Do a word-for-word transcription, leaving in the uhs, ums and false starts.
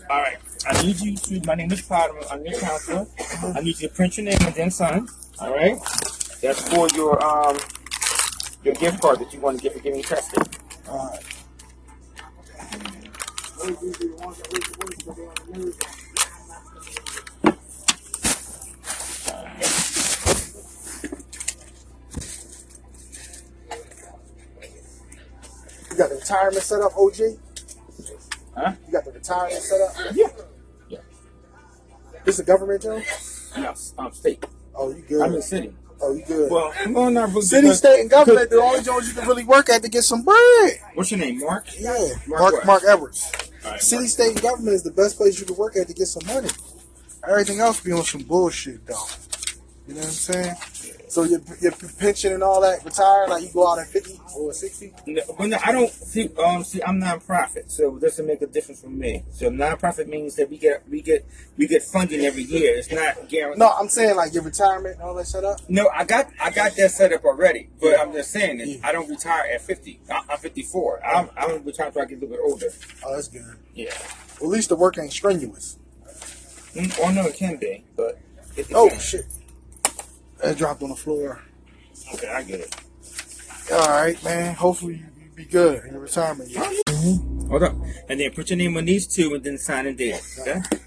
All right. I need you to. My name is Potter. I'm your counselor. I need you to print your name and then sign. All right. That's for your um your gift card that you want to get for getting tested. All right. You got the retirement set up, O G? Huh? You got the retirement set up? Yeah. Yeah. This a government job? No, um, state. Oh, you good? I'm in city. Oh, you good? Well, I'm going out. City, state, and government, the only jobs you can really work at to get some bread. What's your name, Mark? Yeah, Mark Mark what? Mark Edwards. Right, City, Mark. state, and government is the best place you can work at to get some money. Everything else be on some bullshit, though. You know what I'm saying? So your your pension and all that, retired, like you go out at fifty or sixty? No, but no, I don't see. Um, see, I'm non-profit, so it doesn't make a difference for me. So non-profit means that we get we get we get funding every year. It's not guaranteed. No, I'm saying like your retirement and all that set up. No, I got I got that set up already, but Yeah. I'm just saying that Yeah. I don't retire at fifty. I, I'm fifty-four. I'm I'm retire until I get a little bit older. Oh, that's good. Yeah. Well, at least the work ain't strenuous. Mm, oh no, it can be, but it Oh depends. shit! That dropped on the floor. Okay, I get it. All right, man. Hopefully you be good in your retirement year. Hold up, and then put your name on these two, and then sign and date. Okay.